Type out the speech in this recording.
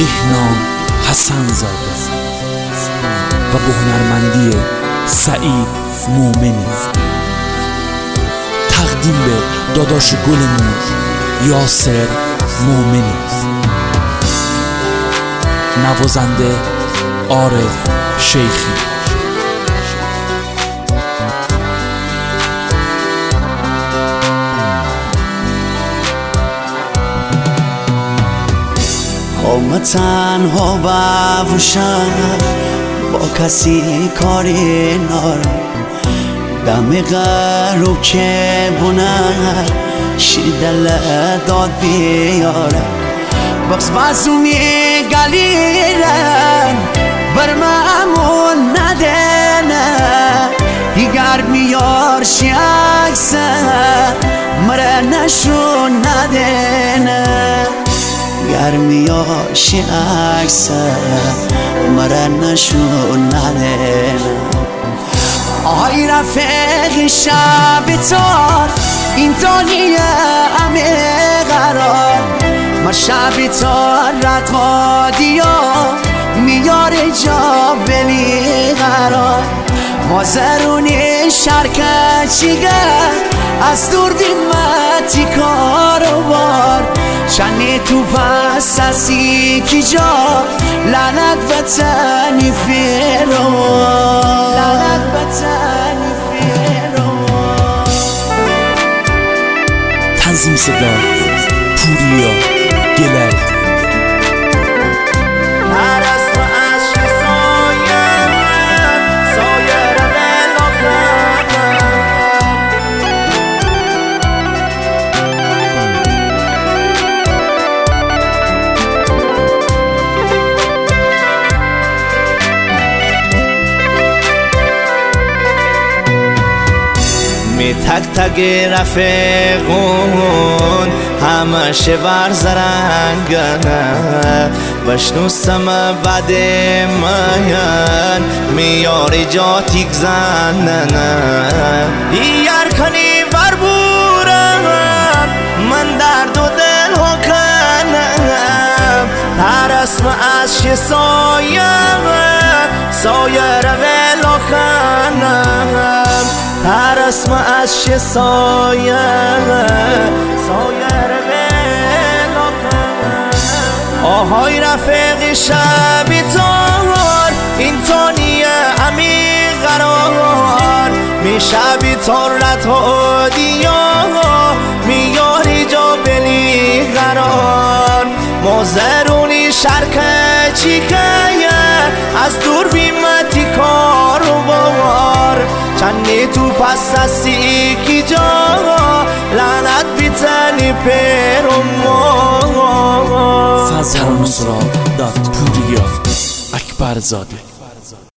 بهنام حسن زاده و به هنرمندی سعید مومنی. تقدیم به داداش گلمون یاسر مومنی. نوازنده عارف شیخی. قوم تنها باشم با کسی کاری نارم، دم غروب که بونه شیر دل داد بیارم، بخص بازونی گلیرم بر مامون ندنه دیگر میار شیعکسه مره نشون ندنه گرمیاشی عکسه مره نشون ندنه. آهای رفیق شب تار این دنیا همه قرار، ما شب تار رتادیا میار جا بلی قرار، ما زرونی شرکت چیگه از دور دیمتی کاروبار، چنی تو پس اسی کی جا لعنت بتنی فیروار، لعنت بتنی فیروار. تنظیم صدا پوریا گلر. تک تک رفیقون همشه ور زرنگنه بشنوستم بعد ماین میاری جا تیک زننه دیگر کنی بر بورم من درد و دل ها کنم ترسم از شه سایه رویلا کنم ترسم از شه سایه رویلا کنم. آهای رفیق شبی تار این تانیه امی قرار می شبی تار رتادیا میاری جا بلی قرار، ما زرونی شرکه چیکه از دور بیمتی کاروبار، چنی تو پس اسی کی جا لعنت بیتنی پیروار. ترانه سرا داد پوریا اکبر زاده.